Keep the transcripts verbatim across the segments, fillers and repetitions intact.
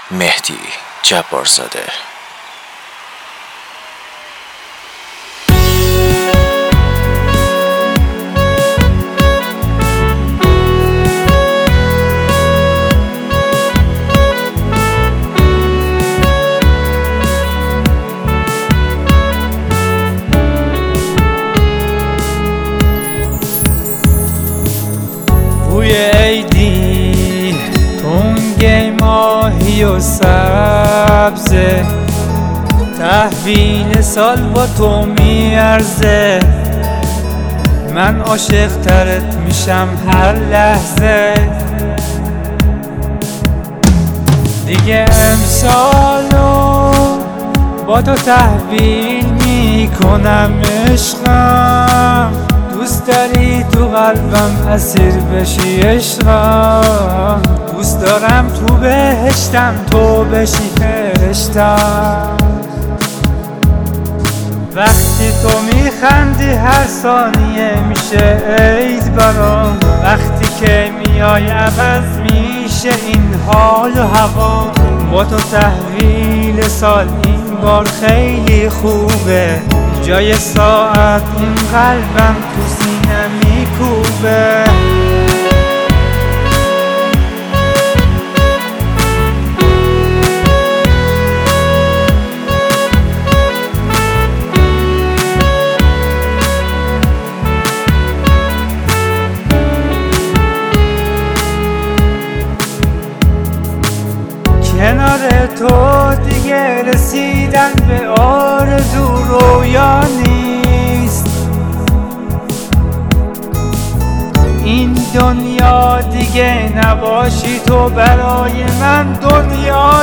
مهدی جبارزاده. بوی عیدی تنگ ماهی و سبزه، تحویل سال با تو میارزه. من عاشق ترت میشم هر لحظه، دیگه امسالو با تو تحویل میکنم عشقم. دوست داری تو قلبم اسیر بشی عشقم، دوست دارم تو بهشتم تو بشی فرشتم. وقتی تو میخندی هر ثانیه میشه عید برام، وقتی که میای عوض میشه این حال و هوا. با تو تحویل سال این بار خیلی خوبه، جای ساعت این قلبم تو سینه میکوبه. کنار تو دیگه رسیدن به آرزو رویا نیست، این دنیا دیگه نباشی تو برای من دنیا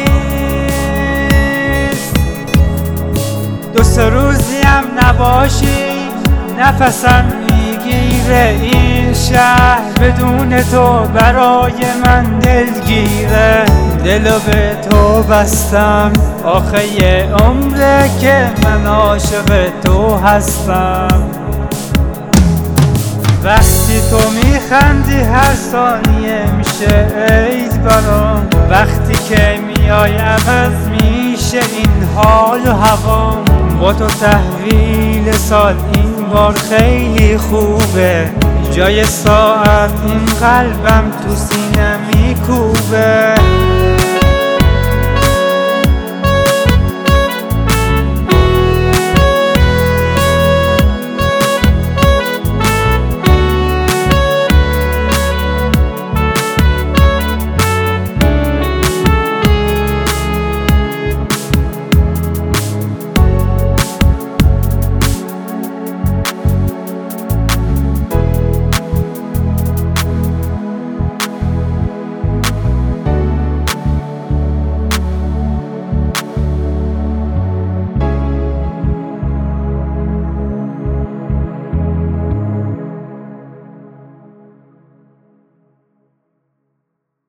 نیست. دو سه روزی هم نباشی نفسم میگیره، این شهر بدون تو برای من دلگیره. دلو به تو بستم آخه یه عمره که من عاشق تو هستم. وقتی تو میخندی هر ثانیه میشه عید برام، وقتی که میای عوض میشه این حال و هوا. با تو تحویل سال این بار خیلی خوبه، جای ساعت این قلبم تو سینه میکوبه.